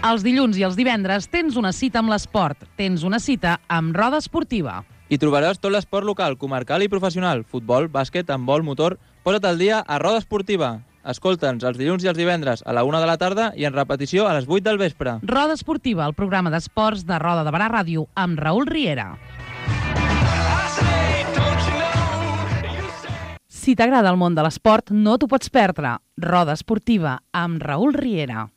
Els dilluns i els divendres tens una cita amb l'esport. Tens una cita amb Roda Esportiva. Hi trobaràs tot l'esport local, comarcal i professional. Futbol, bàsquet, handbol, motor... Posa't al dia a Roda Esportiva. Escolta'ns els dilluns i els divendres a la 1 de la tarda i en repetició a les 8 del vespre. Roda Esportiva, el programa d'esports de Roda de Barà Ràdio, amb Raül Riera. Si t'agrada el món de l'esport, no t'ho pots perdre. Roda Esportiva, amb Raül Riera.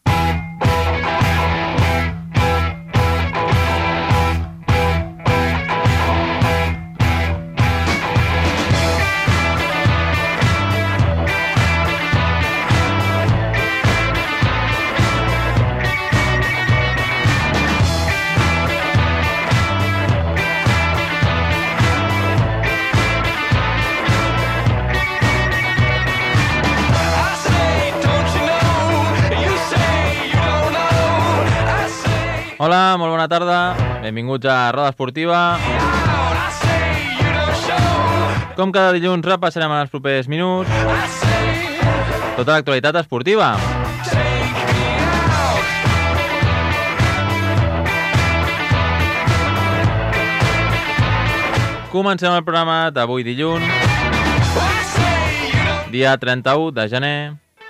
Hola, molt bona tarda. Benvinguts a Roda Esportiva. Com cada dilluns repassarem en els propers minuts tota l'actualitat esportiva. Comencem el programa d'avui dilluns, dia 31 de gener.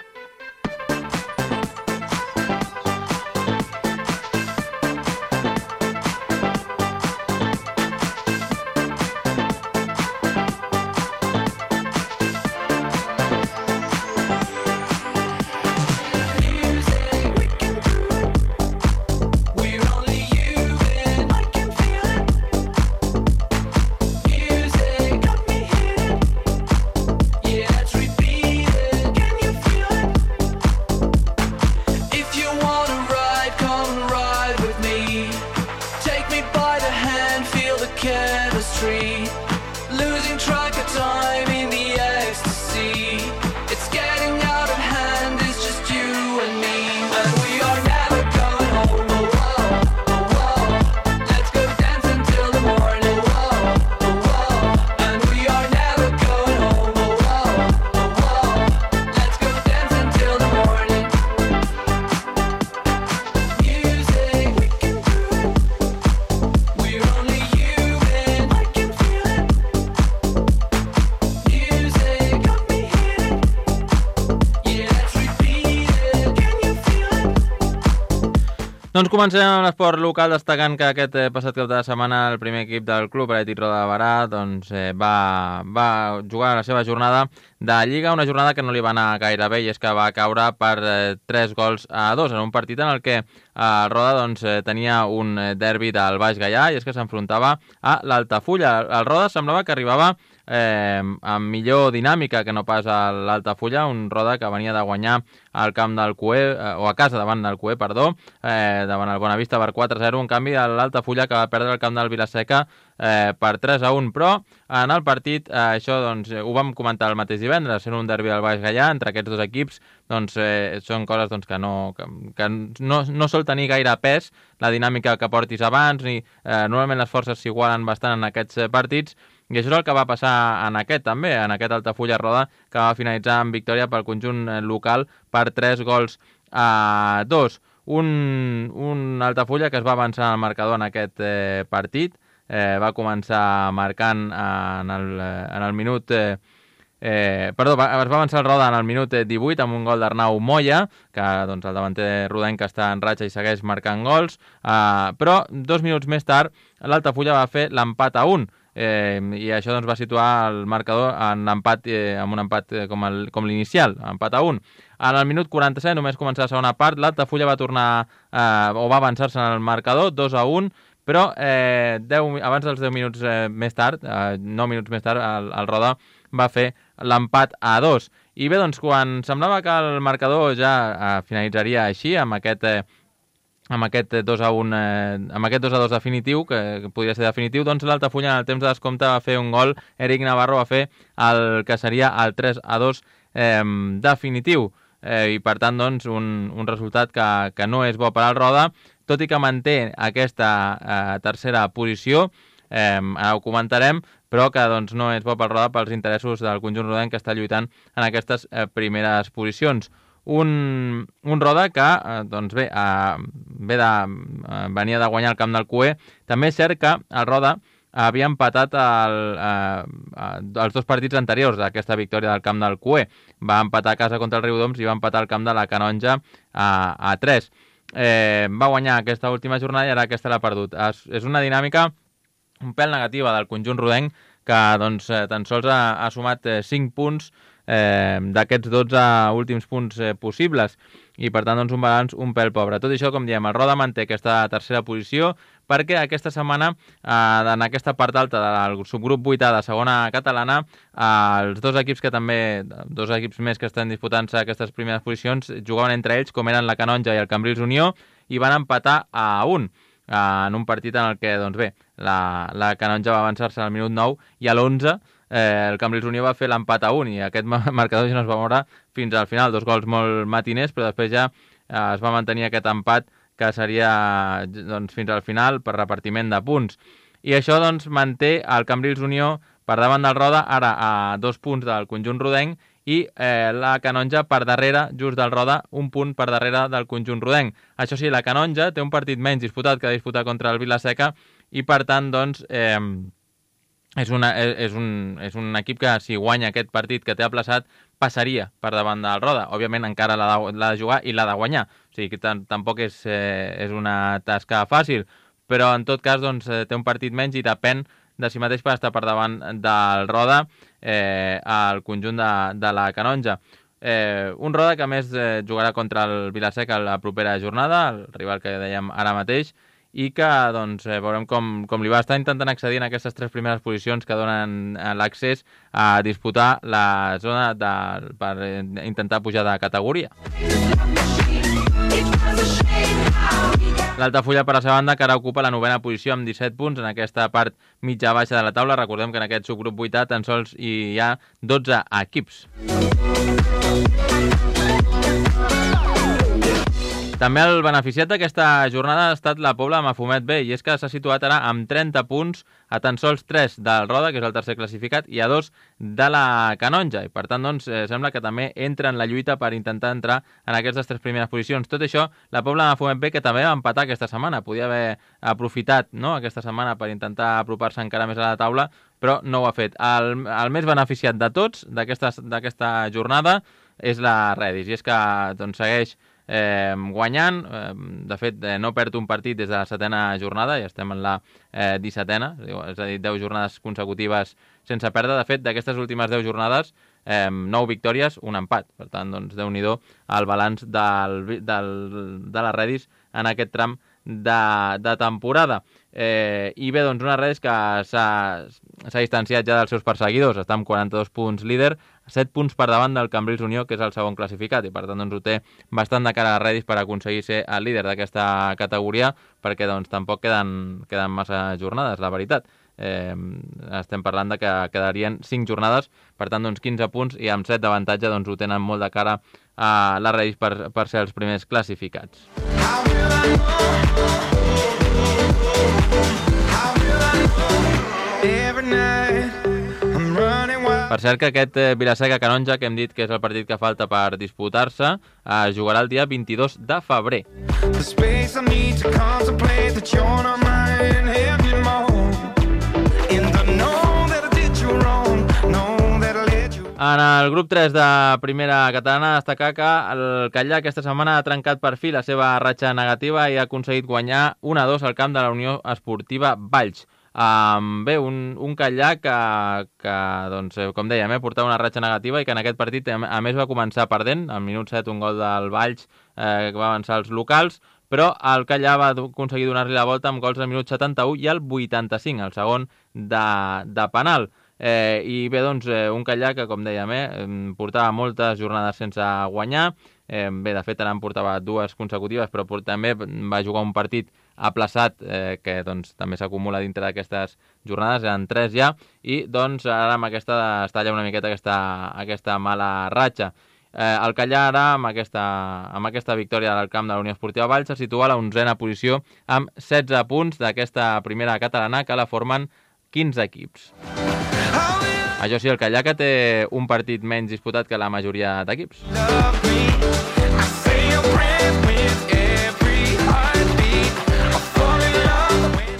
Doncs comencem amb l'esport local, destacant que aquest passat cap de setmana el primer equip del Club Atlètic Roda de Barà va jugar la seva jornada de Lliga, una jornada que no li va anar gaire bé i és que va caure per 3-2 en un partit en el que el Roda tenia un derbi del Baix Gaià i és que s'enfrontava a l'Altafulla. El Roda semblava que arribava amb millor dinàmica que no pas a l'Altafulla, un Roda que venia de guanyar al camp del Cué, o a casa davant del Cué, davant el Bonavista per 4-0, en canvi l'Altafulla que va perdre el camp del Vilaseca per 3-1, però en el partit, això ho vam comentar el mateix divendres, sent un derbi del Baix Gaià entre aquests dos equips, són coses que no sol tenir gaire pes la dinàmica que portis abans, ni normalment les forces s'igualen bastant en aquests partits, i això és el que va passar en aquest també, en aquest Altafulla Roda, que va finalitzar amb victòria pel conjunt local per 3-2. Un Altafulla que es va avançar en el marcador en aquest partit, va començar marcant en el minut... es va avançar el Roda en el minut 18 amb un gol d'Arnau Moya, que el davanter rodenc està en ratxa i segueix marcant gols, però 2 minuts més tard l'Altafulla va fer l'empat a 1, i això va situar el marcador en l'empat, amb un empat com l'inicial, empat a 1. En el minut 47, només començar la segona part, l'Altafulla va tornar, o va avançar-se en el marcador, 2-1, però abans dels 10 minuts més tard, 9 minuts més tard, el Roda va fer l'empat a 2. I bé, quan semblava que el marcador ja finalitzaria així, amb aquest 2-1, amb aquest 2-2 definitiu, que podria ser definitiu, l'Altafulla en el temps de descompte va fer un gol, Eric Navarro va fer el que seria el 3-2 definitiu, i per tant un resultat que no és bo per al Roda, tot i que manté aquesta tercera posició, ara ho comentarem, però que no és bo pel Roda pels interessos del conjunt rodenc que està lluitant en aquestes primeres posicions. Un Roda que venia de guanyar el camp del CUE. També és cert que el Roda havia empatat els 2 partits anteriors d'aquesta victòria del camp del CUE. Va empatar a casa contra el Riudoms i va empatar el camp de la Canonja a 3. Va guanyar aquesta última jornada i ara aquesta l'ha perdut. És una dinàmica un pèl negativa del conjunt rodenc que doncs, tan sols ha sumat 5 punts d'aquests 12 últims punts possibles i per tant doncs, un balanç un pèl pobre. Tot això, com diem, el Roda manté aquesta tercera posició perquè aquesta setmana en aquesta part alta del subgrup 8A de segona catalana els 2 equips que també, 2 equips més que estan disputant-se aquestes primeres posicions jugaven entre ells com eren la Canonja i el Cambrils Unió i van empatar a 1 en un partit en el que, doncs bé, la Canonja va avançar-se al minut 9 i a l'11 el Cambrils Unió va fer l'empat a 1 i aquest marcador ja no es va moure fins al final, 2 gols molt matiners, però després ja es va mantenir aquest empat que seria doncs, fins al final per repartiment de punts. I això doncs, manté el Cambrils Unió per davant del Roda, ara a 2 punts del conjunt rodenc i la Canonja per darrere, just del Roda, 1 punt per darrere del conjunt rodenc. Això sí, la Canonja té un partit menys disputat que disputar contra el Vila-seca i per tant, doncs, és un equip que si guanya aquest partit que té aplaçat passaria per davant del Roda. Òbviament encara l'ha de jugar i l'ha de guanyar. O sigui que tampoc és una tasca fàcil, però en tot cas doncs, té un partit menys i depèn de si mateix per estar per davant del Roda al conjunt de la Canonja. Un Roda que a més jugarà contra el Vila-seca la propera jornada, el rival que dèiem ara mateix, i que doncs, veurem com li va estar intentant accedir en aquestes 3 primeres posicions que donen l'accés a disputar la zona per intentar pujar de categoria. L'Altafulla, per la seva banda, que ara ocupa la 9ª posició amb 17 punts en aquesta part mitja-baixa de la taula. Recordem que en aquest subgrup 8A tan sols hi ha 12 equips. També el beneficiat d'aquesta jornada ha estat la Pobla de Mafumet B, i és que s'ha situat ara amb 30 punts a tan sols 3 del Roda, que és el tercer classificat, i a 2 de la Canonja. I per tant, doncs, sembla que també entra en la lluita per intentar entrar en aquestes 3 primeres posicions. Tot això, la Pobla de Mafumet B, que també va empatar aquesta setmana, podia haver aprofitat aquesta setmana per intentar apropar-se encara més a la taula, però no ho ha fet. El més beneficiat de tots d'aquesta jornada és la Redis, i és que doncs, segueix guanyant, de fet no perd un partit des de la 7ª jornada, ja estem en la 17ª, és a dir, 10 jornades consecutives sense perdre. De fet, d'aquestes últimes 10 jornades 9 victòries, un empat, per tant, doncs, Déu-n'hi-do el balanç de la Redis en aquest tram de temporada. I bé, doncs una Redis que s'ha distanciat ja dels seus perseguidors, està amb 42 punts líder, 7 punts per davant del Cambrils Unió, que és el segon classificat, i per tant doncs, ho té bastant de cara a Redis per aconseguir ser el líder d'aquesta categoria, perquè doncs, tampoc queden massa jornades, la veritat. Estem parlant de que quedarien 5 jornades, per tant doncs 15 punts, i amb 7 d'avantatge doncs, ho tenen molt de cara a la Redis per ser els primers classificats. Per cert que aquest Vila-seca-Canonja, que hem dit que és el partit que falta per disputar-se, es jugarà el dia 22 de febrer. En el grup 3 de primera catalana, destacar que el Catllà aquesta setmana ha trencat per fi la seva ratxa negativa i ha aconseguit guanyar 1-2 al camp de la Unió Esportiva Valls. Bé, un Catllà que doncs, com dèiem, portava una ratxa negativa i que en aquest partit a més va començar perdent, al minut 7 un gol del Valls que va avançar els locals, però el Catllà va aconseguir donar-li la volta amb gols al minut 71 i al 85, el segon de penal. I bé, doncs, un Catllà que, com dèiem, portava moltes jornades sense guanyar. Bé, de fet, ara en portava 2 consecutives, però també va jugar un partit aplaçat que doncs, també s'acumula dintre d'aquestes jornades, eren 3 ja, i doncs ara amb aquesta es talla una miqueta aquesta mala ratxa. El Catllà ara, amb aquesta victòria del camp de la Unió Esportiva Valls, se situa a la 11ª posició amb 16 punts d'aquesta primera catalana, que la formen 15 equips. Això sí, el Catllà que té un partit menys disputat que la majoria d'equips.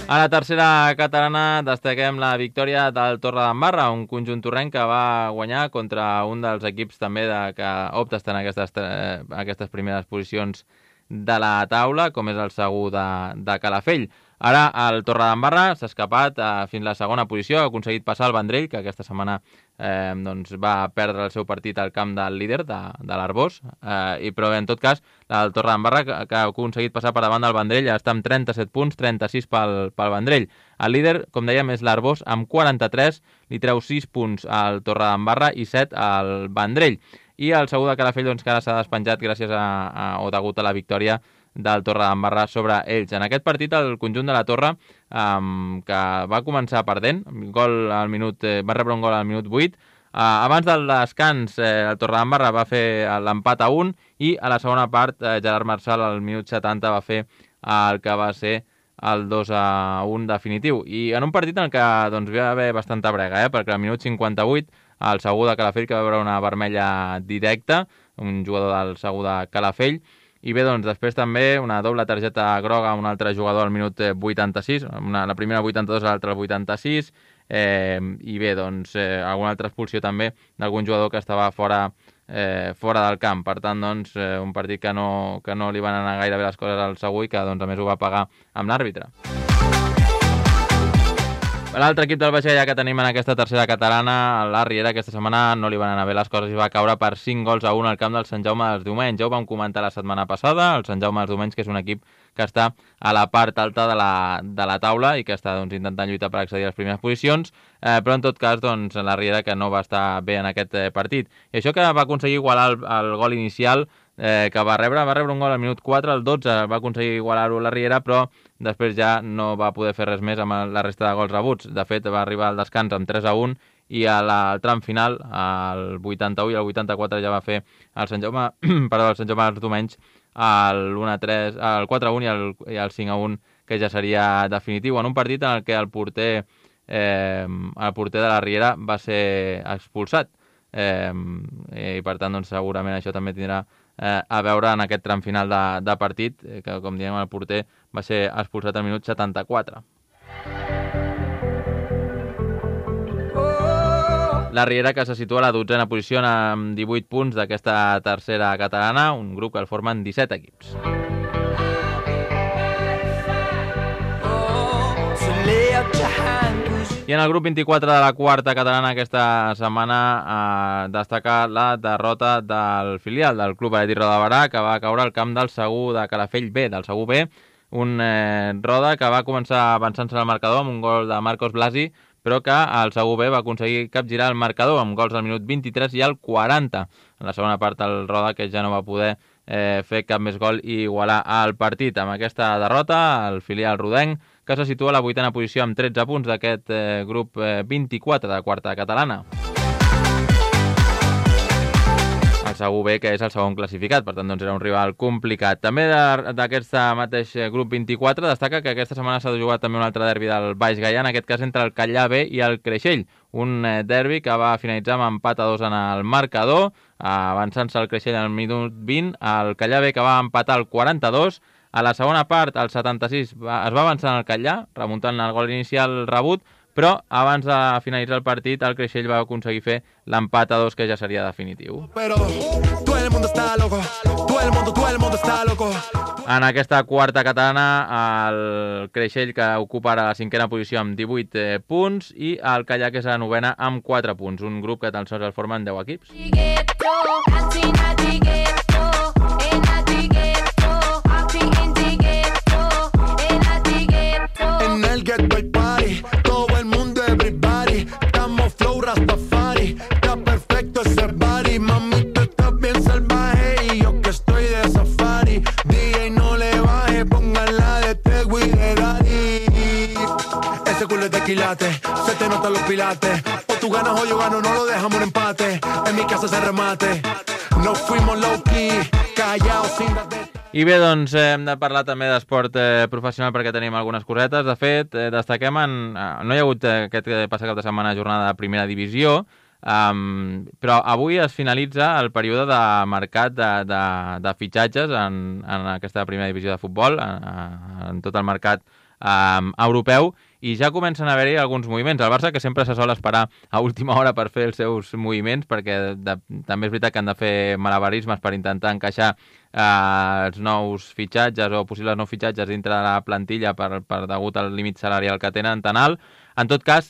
A la tercera catalana destaquem la victòria del Torredembarra, un conjunt torrenc que va guanyar contra un dels equips també que opta a estar en aquestes primeres posicions de la taula, com és el Segur de Calafell. Ara el Torredembarra s'ha escapat fins a la segona posició, ha aconseguit passar el Vendrell, que aquesta setmana va perdre el seu partit al camp del líder, de l'Arbós, però en tot cas el Torredembarra, que ha aconseguit passar per davant del Vendrell, està amb 37 punts, 36 pel Vendrell. El líder, com dèiem, és l'Arbós, amb 43, li treu 6 punts al Torredembarra i 7 al Vendrell. I el Segur de Calafell, que ara s'ha despenjat gràcies o degut a la victòria del Torredembarra sobre ells. En aquest partit, el conjunt de la Torre, que va començar perdent, va rebre un gol al minut 8, abans del descans, el Torredembarra va fer l'empat a 1 i a la segona part, Gerard Marçal, al minut 70, va fer el que va ser el 2-1 definitiu. I en un partit en què va haver bastanta brega, perquè al minut 58 el Segur de Calafell, que va veure una vermella directa, un jugador del Segur de Calafell, i bé, després també una doble targeta groga a un altre jugador al minut 86, la primera al 82, l'altra al 86, i bé, alguna altra expulsió també d'algun jugador que estava fora del camp. Per tant, un partit que no li van anar gaire bé les coses al Segur i que, a més, ho va pagar amb l'àrbitre. L'altre equip del Baix Gaià que tenim en aquesta tercera catalana, la Riera, aquesta setmana no li van anar bé les coses i va caure per 5-1 al camp del Sant Jaume dels Domenys. Ja ho vam comentar la setmana passada, el Sant Jaume dels Domenys, que és un equip que està a la part alta de la taula i que està intentant lluitar per accedir a les primeres posicions, però en tot cas la Riera que no va estar bé en aquest partit. I això que va aconseguir igualar el gol inicial que va rebre un gol al minut 4, al 12 va aconseguir igualar-ho la Riera, però després ja no va poder fer res més amb la resta de gols rebuts. De fet, va arribar al descans amb 3-1 i al tram final, al 81 i al 84, ja va fer el Sant Jaume dels Domenys el 4-1 i el 5-1, que ja seria definitiu, en un partit en el que el porter de la Riera va ser expulsat. I per tant, segurament això també tindrà a veure en aquest tram final de partit, que com diem el porter va ser expulsat al minut 74. La Riera, que se situa a la 12a posició amb 18 punts d'aquesta tercera catalana, un grup que el formen 17 equips. I en el grup 24 de la quarta catalana aquesta setmana destaca la derrota del filial del Club Atlètic Roda de Berà, que va caure al camp del Segur de Calafell B, del Segur B, un Roda que va començar avançant-se al marcador amb un gol de Marcos Blasi, però que el Segur B va aconseguir capgirar el marcador amb gols al minut 23 i al 40. En la segona part el Roda, que ja no va poder fer cap més gol i igualar el partit. Amb aquesta derrota, el filial rodenc, que se situa a la 8a posició amb 13 punts d'aquest grup 24 de quarta catalana. El Segur B, que és el segon classificat, per tant era un rival complicat. També d'aquest mateix grup 24 destaca que aquesta setmana s'ha de jugar també un altre derbi del Baix Gaià, en aquest cas entre el Callà B i el Creixell, un derbi que va finalitzar amb empat a 2 en el marcador, avançant-se el Creixell al minut 20, el Callà B que va empatar al 42, a la segona part, al 76, es va avançar en el Callà, remuntant el gol inicial rebut, però abans de finalitzar el partit el Creixell va aconseguir fer l'empat a 2, que ja seria definitiu. En aquesta quarta catalana, el Creixell, que ocupa ara la 5a posició amb 18 punts, i el Callà, que és a la 9a amb 4 punts, un grup que tan sols el formen 10 equips. Se te notan los pilates, o tú ganas o yo gano, no lo dejamos en empate, en mi casa se remate, no fuimos low key, callados sin... I bé, hem de parlar també d'esport professional perquè tenim algunes cosetes. De fet, destaquem no hi ha hagut aquest passat cap de setmana jornada de primera divisió, però avui es finalitza el període de mercat de fitxatges en aquesta primera divisió de futbol, en tot el mercat europeu, i ja comencen a haver-hi alguns moviments. El Barça, que sempre se sol esperar a última hora per fer els seus moviments, perquè també és veritat que han de fer malabarismes per intentar encaixar els nous fitxatges o possibles nous fitxatges dintre de la plantilla per degut al límit salarial que tenen tan alt. En tot cas,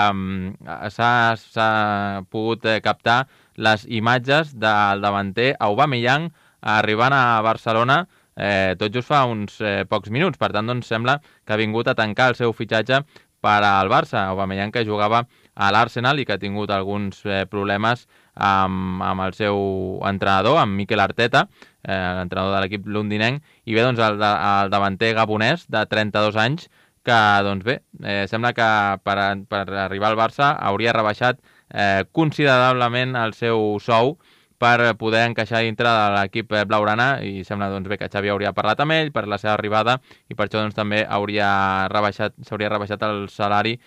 s'ha pogut captar les imatges del davanter Aubameyang arribant a Barcelona tot just fa uns pocs minuts. Per tant, doncs, sembla que ha vingut a tancar el seu fitxatge per al Barça. Aubameyang, que jugava a l'Arsenal i que ha tingut alguns problemes amb el seu entrenador, amb Mikel Arteta, l'entrenador de l'equip londinenc, i bé, doncs, el davanter gabonès de 32 anys, que, doncs bé, sembla que per arribar al Barça hauria rebaixat considerablement el seu sou per poder encaixar dintre de l'equip blaugrana, i sembla, doncs, bé, que Xavi hauria parlat amb ell per la seva arribada, i per això, doncs, també s'hauria rebaixat el salari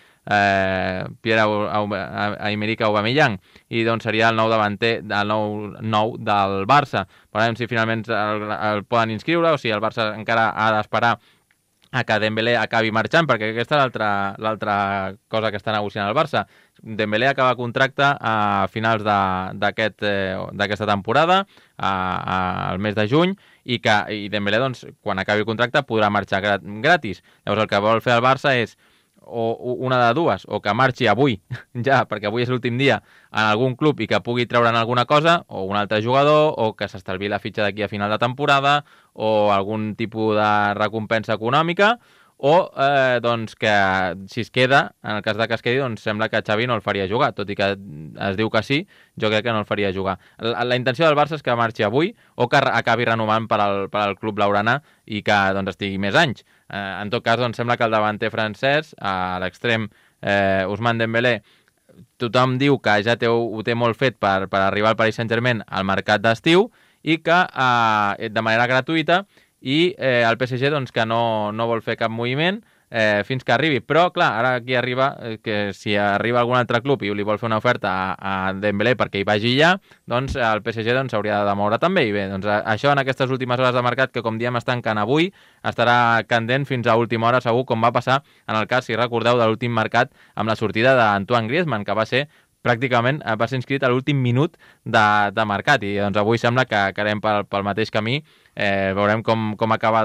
Pierre-Emerick Aubameyang, i doncs seria el nou davanter, el nou del Barça. Veurem si finalment el poden inscriure o si el Barça encara ha d'esperar a que Dembélé acabi marxant, perquè aquesta és l'altra cosa que està negociant el Barça. Dembélé acaba contracte a finals d'aquesta temporada, al mes de juny, i Dembélé, doncs, quan acabi el contracte, podrà marxar gratis. Llavors, el que vol fer el Barça és o una de dues, o que marxi avui, ja, perquè avui és l'últim dia, en algun club i que pugui treure'n alguna cosa, o un altre jugador, o que s'estalvi la fitxa d'aquí a final de temporada, o algun tipus de recompensa econòmica, o doncs que si es queda, en el cas de que es quedi, doncs sembla que Xavi no el faria jugar, tot i que es diu que sí, jo crec que no el faria jugar. La intenció del Barça és que marxi avui o que acabi renovant per al club blaugrana i que, doncs, estigui més anys. En tot cas, doncs, sembla que el davanter francès, a l'extrem Ousmane Dembélé, tothom diu que ja ho té molt fet per arribar al Paris Saint-Germain al mercat d'estiu, i que de manera gratuïta, i el PSG, doncs, que no vol fer cap moviment fins que arribi. Però, clar, ara aquí arriba que si arriba algun altre club i li vol fer una oferta a Dembélé perquè hi vagi ja, doncs el PSG s'hauria de moure també. I bé, doncs això en aquestes últimes hores de mercat, que com diem es tanquen avui, estarà candent fins a última hora segur, com va passar en el cas, si recordeu, de l'últim mercat amb la sortida d'Antoine Griezmann, que va ser pràcticament va ser inscrit a l'últim minut de mercat, i doncs avui sembla que anem pel mateix camí. Veurem com acaba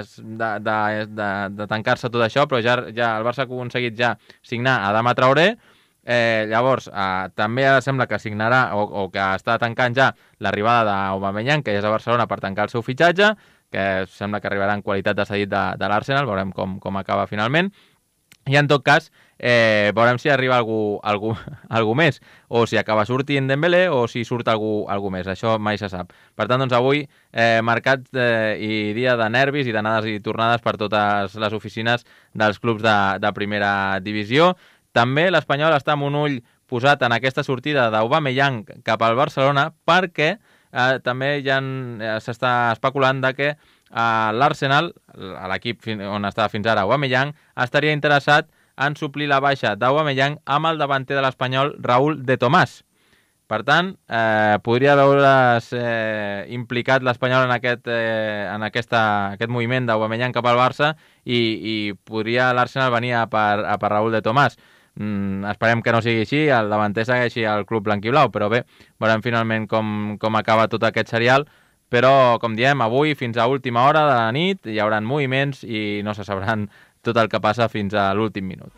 de tancar-se tot això, però ja el Barça ha aconseguit ja signar Adama Traoré. Llavors també ara sembla que signarà o que està tancant ja l'arribada d'Aubameyang, que ja és a Barcelona, per tancar el seu fitxatge, que sembla que arribarà en qualitat de cedit de l'Arsenal. Veurem com acaba finalment. I en tot cas, veurem si arriba algú més, o si acaba sortint Dembélé, o si surt algú més. Això mai se sap. Per tant, doncs, avui mercat i dia de nervis i d'anades i tornades per totes les oficines dels clubs de primera divisió. També l'Espanyol està amb un ull posat en aquesta sortida d'Aubameyang cap al Barcelona, perquè també ja s'està especulant de que l'Arsenal, l'equip on estava fins ara Aubameyang, estaria interessat en suplir la baixa d'Aubameyang amb el davanter de l'Espanyol, Raúl de Tomàs. Per tant, podria veure's implicat l'Espanyol en aquest moviment d'Aubameyang cap al Barça, i podria l'Arsenal venir a per Raúl de Tomàs. Esperem que no sigui així, el davanter segueixi al club blanquiblau, però bé, veurem finalment com acaba tot aquest serial. Però, com diem, avui fins a última hora de la nit hi haurà moviments i no se sabran tot el que passa fins a l'últim minut.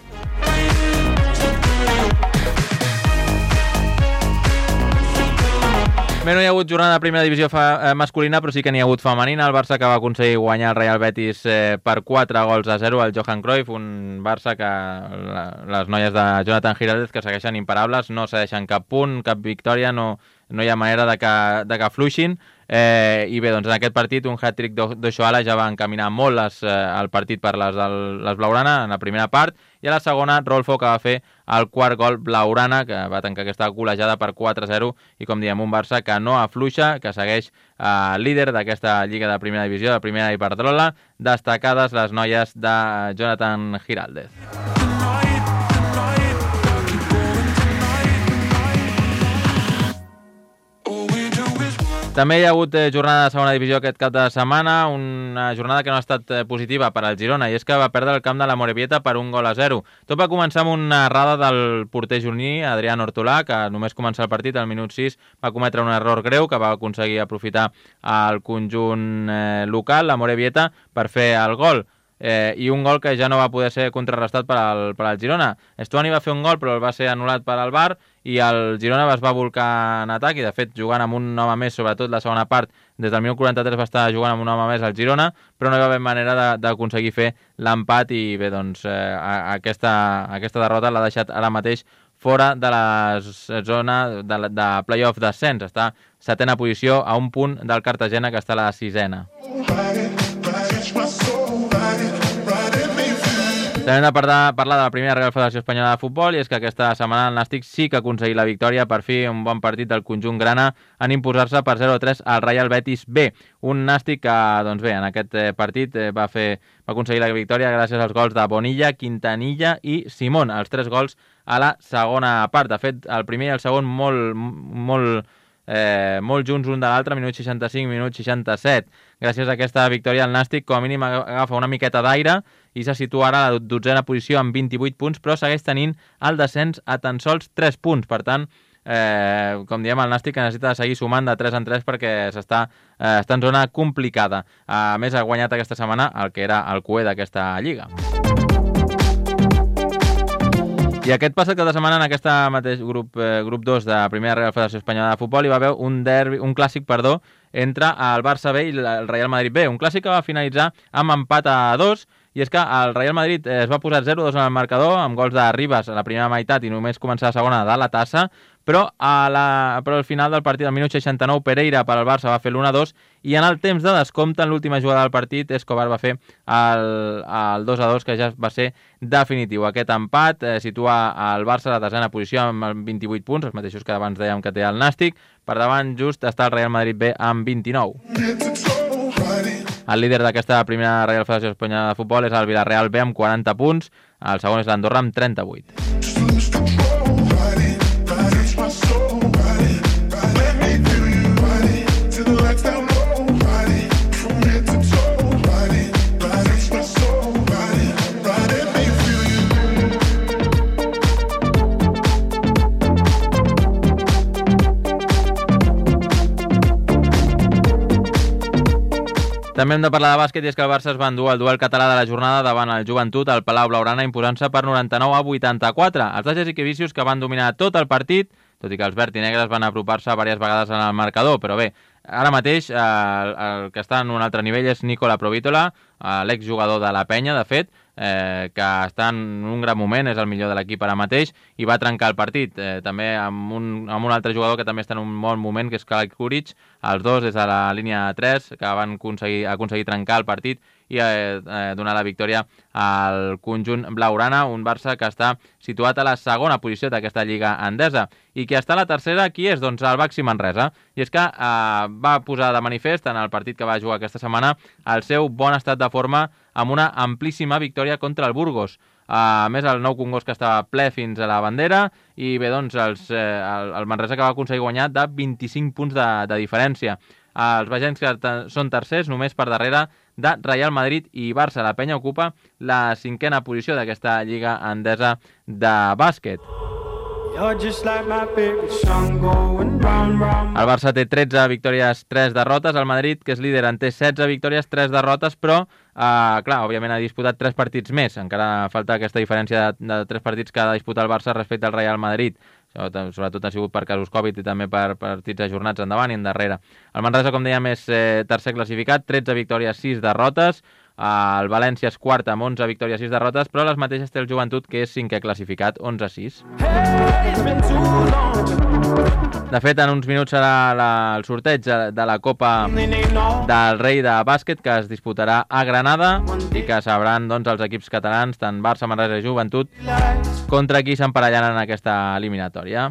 Bé, no hi ha hagut jornada de primera divisió masculina, però sí que n'hi ha hagut femenina. El Barça, que va aconseguir guanyar el Real Betis per 4-0 al Johan Cruyff, un Barça que les noies de Jonathan Giraldez, que segueixen imparables, no cedeixen cap punt, cap victòria, no hi ha manera de que fluixin. I bé, doncs en aquest partit un hat-trick d'Oshoala ja va encaminar molt el partit per les blaugrana en la primera part, i a la segona Rolfo, que va fer el quart gol blaugrana, que va tancar aquesta golejada per 4-0, i com diem, un Barça que no afluixa, que segueix líder d'aquesta Lliga de Primera Divisió, de Primera Iberdrola, destacades les noies de Jonathan Giraldez. També hi ha hagut jornada de segona divisió aquest cap de setmana, una jornada que no ha estat positiva per al Girona, i és que va perdre el camp de la Morevieta per 1-0. Tot va començar amb una errada del porter gironí, Adrián Hortolà, que només començar el partit, al minut 6, va cometre un error greu que va aconseguir aprofitar el conjunt local, la Morevieta, per fer el gol. I un gol que ja no va poder ser contrarrestat per al Girona. Estuani va fer un gol, però va ser anul·lat per al VAR, i el Girona es va volcar en atac, i de fet jugant amb un home més, sobretot la segona part, des del minut 43 va estar jugant amb un home més al Girona, però no hi va haver manera d'aconseguir fer l'empat, i bé, doncs aquesta derrota l'ha deixat ara mateix fora de la zona de play-off d'ascens. Està a 7a posició, a un punt del Cartagena, que està a la 6a. També hem de parlar de la primera Real Federació Espanyola de Futbol, i és que aquesta setmana el Nàstic sí que ha aconseguit la victòria, per fi un bon partit del conjunt grana en imposar-se per 0-3 al Real Betis B. Un Nàstic que, doncs bé, en aquest partit va aconseguir la victòria gràcies als gols de Bonilla, Quintanilla i Simón, els 3 gols a la segona part. De fet, el primer i el segon molt junts un de l'altre, minut 65, minut 67. Gràcies a aquesta victòria el Nàstic com a mínim agafa una miqueta d'aire i se situa ara a la 12a posició amb 28 punts, però segueix tenint el descens a tan sols 3 punts. Per tant, com diem, el Nàstic necessita seguir sumant de 3 en 3 perquè està en zona complicada. A més, ha guanyat aquesta setmana el que era el cué d'aquesta lliga. I aquest passat cap de setmana, en aquest mateix grup 2 de la primera Real Federació Espanyola de Futbol, hi va haver un clàssic entre el Barça B i el Real Madrid B. Un clàssic que va finalitzar amb empat a 2, i és que el Real Madrid es va posar 0-2 en el marcador, amb gols de Ribas a la primera meitat i només començar la segona de la tassa, però al final del partit, al minut 69, Pereira per al Barça va fer l'1-2, i en el temps de descompte, en l'última jugada del partit, Escobar va fer el 2-2, que ja va ser definitiu. Aquest empat situa el Barça a la 10a posició amb 28 punts, els mateixos que abans dèiem que té el Nàstic. Per davant just està el Real Madrid B amb 29. El líder d'aquesta primera Real Federació Espanyola de Futbol és el Villarreal B amb 40 punts, el segon és l'Andorra amb 38. També hem de parlar de bàsquet, i és que el Barça es va endur el duel català de la jornada davant el Joventut al Palau Blaugrana, imposant-se per 99-84. Els de Jasikevičius, que van dominar tot el partit, tot i que els verd i negres van apropar-se diverses vegades en el marcador, però bé, ara mateix el que està en un altre nivell és Nikola Provítola, l'exjugador de la Penya, de fet, que està en un gran moment, és el millor de l'equip ara mateix, i va trencar el partit, també amb un altre jugador que també està en un bon moment, que és Kalaj Kuric, els dos des de la línia 3, que van aconseguir trencar el partit i donar la victòria al conjunt blaugrana, un Barça que està situat a la segona posició d'aquesta Lliga Endesa. I qui està a la tercera, qui és? Doncs el Baxi Manresa. I és que va posar de manifest en el partit que va jugar aquesta setmana el seu bon estat de forma amb una amplíssima victòria contra el Burgos. A més, el Nou Congost, que estava ple fins a la bandera, i bé, doncs el Manresa, que va aconseguir guanyar de 25 punts de diferència. Els vegens, que són tercers, només per darrere de Real Madrid i Barça. La Penya ocupa la 5a posició d'aquesta Lliga Endesa de bàsquet. El Barça té 13 victòries, 3 derrotes. El Madrid, que és líder, en té 16 victòries, 3 derrotes, però, clar, òbviament ha disputat 3 partits més. Encara falta aquesta diferència de 3 partits que ha de disputar el Barça respecte al Real Madrid. Sobretot ha sigut per casos Covid i també per partits ajornats endavant i endarrere. El Manresa, com dèiem, és tercer classificat, 13 victòries, 6 derrotes. El València és quart amb 11 victòries, 6 derrotes, però les mateixes té el Joventut, que és 5è classificat, 11-6. De fet, en uns minuts serà el sorteig de la Copa del Rei de bàsquet, que es disputarà a Granada i que sabran, doncs, els equips catalans, tant Barça, Manresa i Joventut, contra qui s'emparellaran en aquesta eliminatòria.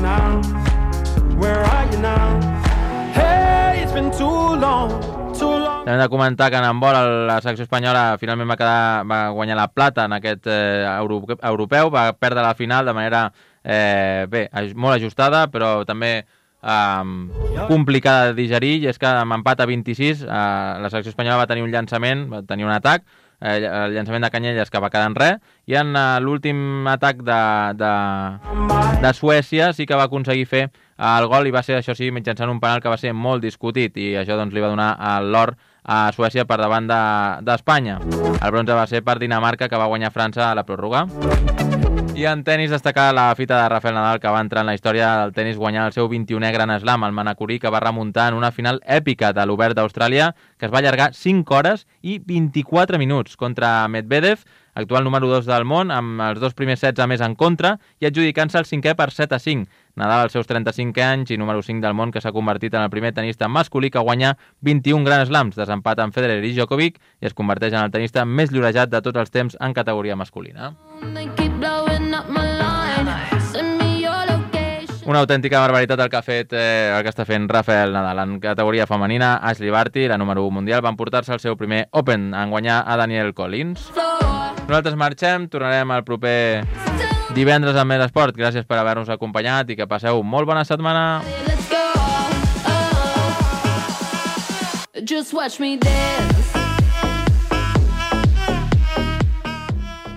Hem de comentar que en handbol la selecció espanyola finalment va guanyar la plata en aquest europeu, va perdre la final de manera molt ajustada, però també complicada de digerir, i és que amb empat a 26 la selecció espanyola va tenir un llançament, va tenir un atac, el llançament de Canyelles, que va quedar en res, i en l'últim atac de Suècia sí que va aconseguir fer el gol, i va ser, això sí, mitjançant un penal que va ser molt discutit, i això doncs li va donar l'or a Suècia per davant d'Espanya. El bronze va ser per Dinamarca, que va guanyar França a la pròrroga. I en tenis destacar la fita de Rafael Nadal, que va entrar en la història del tenis guanyant el seu 21è Gran Slam, el manacorí, que va remuntar en una final èpica de l'Obert d'Austràlia, que es va allargar 5 hores i 24 minuts contra Medvedev, actual número 2 del món, amb els 2 primers sets a més en contra, i adjudicant-se el 5è per 7-5. Nadal, als seus 35 anys i número 5 del món, que s'ha convertit en el primer tenista masculí que guanya 21 Grand Slams, desempat amb Federer i Djokovic, i es converteix en el tenista més llorejat de tots els temps en categoria masculina. Una autèntica barbaritat el que està fent Rafael Nadal. En categoria femenina, Ashley Barty, la número 1 mundial, va emportar-se el seu primer Open en guanyar a Danielle Collins. Nosaltres marxem, tornarem el proper divendres amb més esport. Gràcies per haver-nos acompanyat i que passeu molt bona setmana. Just watch me dance.